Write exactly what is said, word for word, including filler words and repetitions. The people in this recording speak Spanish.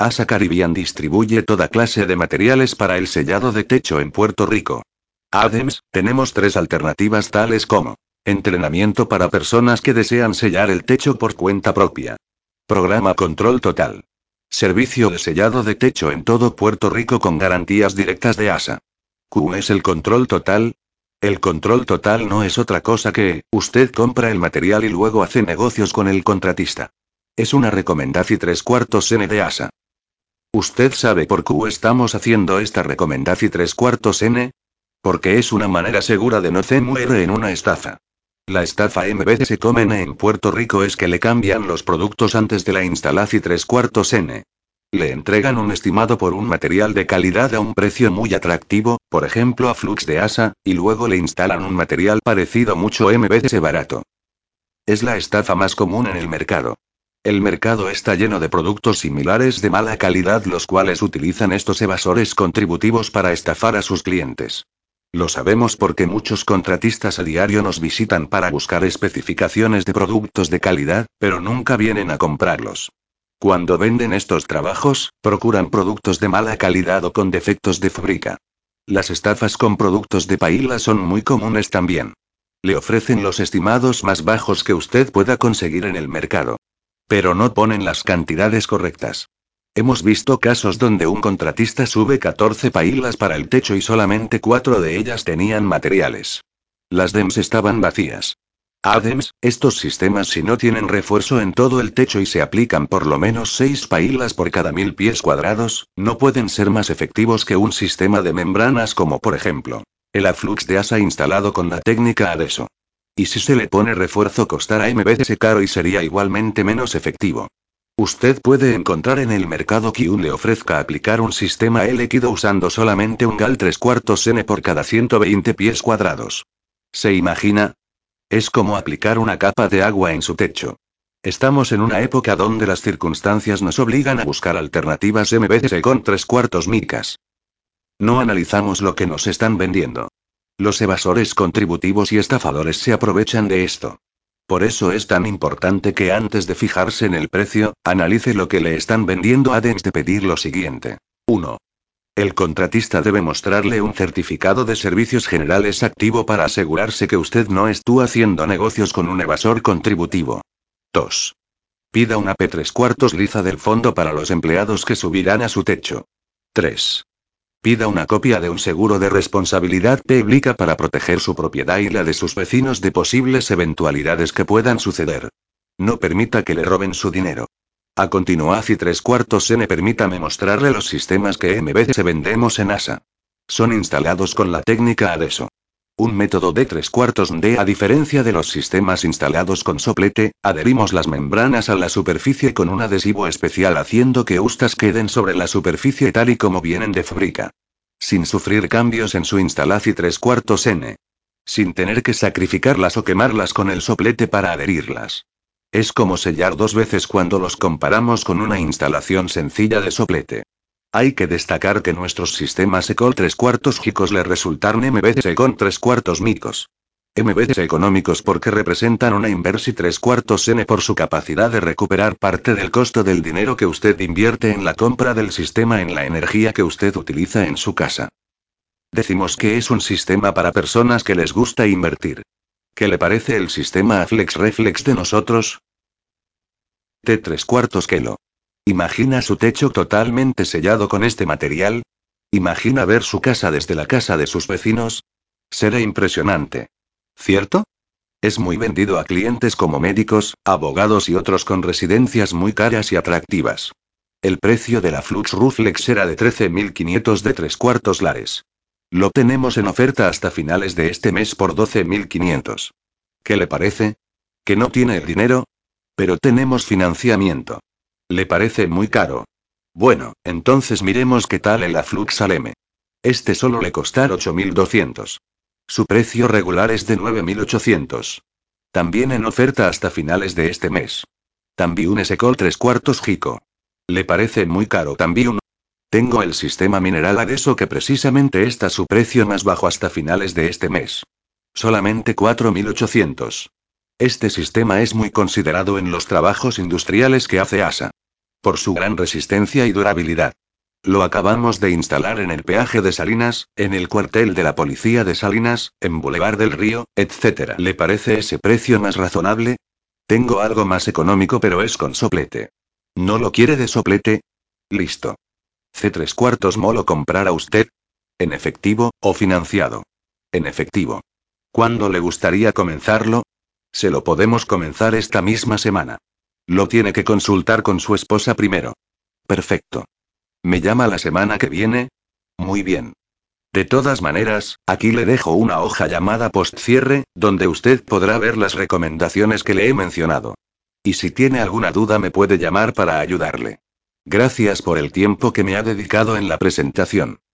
ASA Caribbean distribuye toda clase de materiales para el sellado de techo en Puerto Rico. Además, tenemos tres alternativas tales como entrenamiento para personas que desean sellar el techo por cuenta propia. Programa Control Total. Servicio de sellado de techo en todo Puerto Rico con garantías directas de ASA. ¿Qué es el control total? El control total no es otra cosa que, usted compra el material y luego hace negocios con el contratista. Es una recomendación tres cuartos N de ASA. ¿Usted sabe por qué estamos haciendo esta recomendación tres cuartos N? Porque es una manera segura de no se muere en una estafa. La estafa M B C comen en Puerto Rico es que le cambian los productos antes de la instalación tres cuartos N. Le entregan un estimado por un material de calidad a un precio muy atractivo, por ejemplo a Flux de ASA, y luego le instalan un material parecido mucho M B C barato. Es la estafa más común en el mercado. El mercado está lleno de productos similares de mala calidad los cuales utilizan estos evasores contributivos para estafar a sus clientes. Lo sabemos porque muchos contratistas a diario nos visitan para buscar especificaciones de productos de calidad, pero nunca vienen a comprarlos. Cuando venden estos trabajos, procuran productos de mala calidad o con defectos de fábrica. Las estafas con productos de paila son muy comunes también. Le ofrecen los estimados más bajos que usted pueda conseguir en el mercado. Pero no ponen las cantidades correctas. Hemos visto casos donde un contratista sube catorce pailas para el techo y solamente cuatro de ellas tenían materiales. Las D E Ms estaban vacías. Además, estos sistemas si no tienen refuerzo en todo el techo y se aplican por lo menos seis pailas por cada mil pies cuadrados, no pueden ser más efectivos que un sistema de membranas como por ejemplo, el Aflux de ASA instalado con la técnica Adeso. Y si se le pone refuerzo costará M B C caro y sería igualmente menos efectivo. Usted puede encontrar en el mercado que un le ofrezca aplicar un sistema líquido usando solamente un gal tres cuartos N por cada ciento veinte pies cuadrados. ¿Se imagina? Es como aplicar una capa de agua en su techo. Estamos en una época donde las circunstancias nos obligan a buscar alternativas M B C con tres cuartos micas. No analizamos lo que nos están vendiendo. Los evasores contributivos y estafadores se aprovechan de esto. Por eso es tan importante que antes de fijarse en el precio, analice lo que le están vendiendo antes de pedir lo siguiente. uno. El contratista debe mostrarle un certificado de servicios generales activo para asegurarse que usted no estuvo haciendo negocios con un evasor contributivo. dos. Pida una P tres cuartos liza del fondo para los empleados que subirán a su techo. tres. Pida una copia de un seguro de responsabilidad pública para proteger su propiedad y la de sus vecinos de posibles eventualidades que puedan suceder. No permita que le roben su dinero. A continuación tres cuartos N permítame mostrarle los sistemas que M B C vendemos en ASA. Son instalados con la técnica Adeso. Un método de tres cuartos D. A diferencia de los sistemas instalados con soplete, adherimos las membranas a la superficie con un adhesivo especial haciendo que estas queden sobre la superficie tal y como vienen de fábrica. Sin sufrir cambios en su instalación tres cuartos N. Sin tener que sacrificarlas o quemarlas con el soplete para adherirlas. Es como sellar dos veces cuando los comparamos con una instalación sencilla de soplete. Hay que destacar que nuestros sistemas Ecol tres cuartos chicos le resultaron M B C con tres cuartos micos. M B C económicos porque representan una inversión tres cuartos N por su capacidad de recuperar parte del costo del dinero que usted invierte en la compra del sistema en la energía que usted utiliza en su casa. Decimos que es un sistema para personas que les gusta invertir. ¿Qué le parece el sistema Aflex Reflex de nosotros? T tres cuartos Kilo. ¿Imagina su techo totalmente sellado con este material? ¿Imagina ver su casa desde la casa de sus vecinos? Será impresionante. ¿Cierto? Es muy vendido a clientes como médicos, abogados y otros con residencias muy caras y atractivas. El precio de la Flux Reflex será de trece mil quinientos de tres cuartos lares. Lo tenemos en oferta hasta finales de este mes por doce mil quinientos. ¿Qué le parece? ¿Que no tiene el dinero? Pero tenemos financiamiento. ¿Le parece muy caro? Bueno, entonces miremos qué tal el Aflux Aleme. Este solo le costará ocho mil doscientos. Su precio regular es de nueve mil ochocientos. También en oferta hasta finales de este mes. También un Ecol tres cuartos Jico. ¿Le parece muy caro también? Tengo el sistema mineral Adeso que precisamente está a su precio más bajo hasta finales de este mes. Solamente cuatro mil ochocientos. Este sistema es muy considerado en los trabajos industriales que hace ASA. Por su gran resistencia y durabilidad. Lo acabamos de instalar en el peaje de Salinas, en el cuartel de la policía de Salinas, en Boulevard del Río, etcétera. ¿Le parece ese precio más razonable? Tengo algo más económico, pero es con soplete. ¿No lo quiere de soplete? Listo. C tres cuartos molo comprará usted. ¿En efectivo, o financiado? En efectivo. ¿Cuándo le gustaría comenzarlo? Se lo podemos comenzar esta misma semana. Lo tiene que consultar con su esposa primero. Perfecto. ¿Me llama la semana que viene? Muy bien. De todas maneras, aquí le dejo una hoja llamada postcierre, donde usted podrá ver las recomendaciones que le he mencionado. Y si tiene alguna duda me puede llamar para ayudarle. Gracias por el tiempo que me ha dedicado en la presentación.